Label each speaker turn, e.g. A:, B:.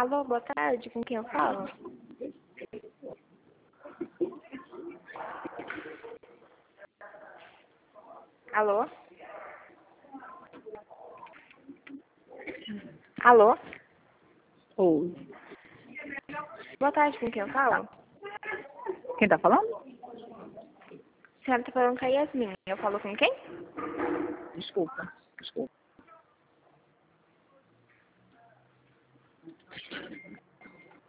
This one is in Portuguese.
A: Alô, boa tarde, com quem eu falo? Alô? Alô?
B: Oi.
A: Boa tarde, com quem eu falo?
B: Quem tá falando?
A: A senhora tá falando com a Yasmin. Eu falo com quem?
B: Desculpa.